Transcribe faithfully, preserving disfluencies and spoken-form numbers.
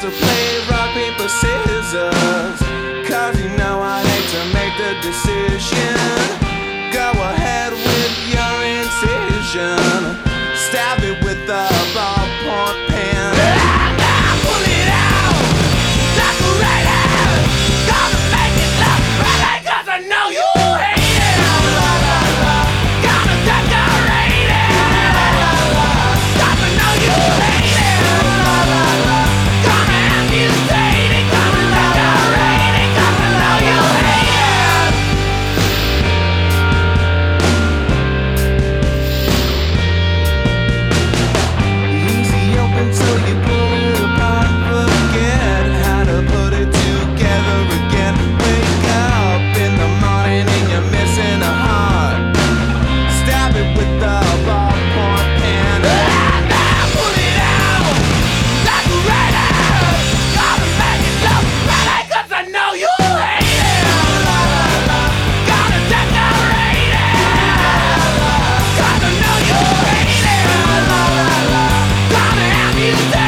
to play rock, paper, scissors, 'cause you know I hate to make the decision. Go ahead with your incision, stab it with the ballpoint pen. Pull it out, decorate it, gonna make it look right, 'cause I know you hate it. Gonna decorate it, 'cause I know you hate it. Gonna amputate it, gonna decorate it, 'cause I know you hate it. Easy open till you pull it apart. Forget how to put it together again. Wake up in the morning and you're missing a heart. Stab it with the ballpoint pen. Pull it out, decorate it, gonna make it look right, 'cause I know you hate it. Gonna decorate it, 'cause I know you hate it. Gonna amputate